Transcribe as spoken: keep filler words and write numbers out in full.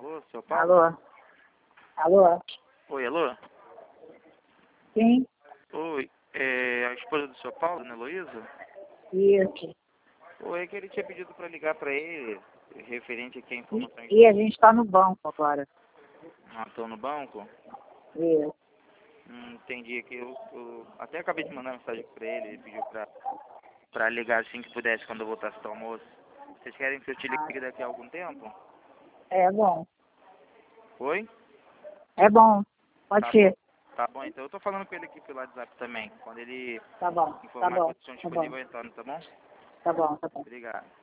Alô, seu Paulo? Alô? Alô? Oi, alô? Sim? Oi, é a esposa do seu Paulo, Dona Heloísa? Isso. Oi, é que ele tinha pedido para ligar para ele, referente aqui a E, informações. e a gente está no banco agora. Ah, estão no banco? Isso. Hum, entendi que eu, eu até acabei de mandar mensagem para ele, ele pediu para para ligar assim que pudesse quando eu voltasse do almoço. Vocês querem que eu te Ah, ligue daqui a algum tempo? é bom. Oi? É bom. Pode Tá bom. ser. Tá bom, então eu tô falando com ele aqui pelo WhatsApp também. Quando ele Tá bom. Tá informar que bom. vocês estão Tá bom. disponíveis, eu retorno, tá bom? Tá bom. Tá bom. Obrigado.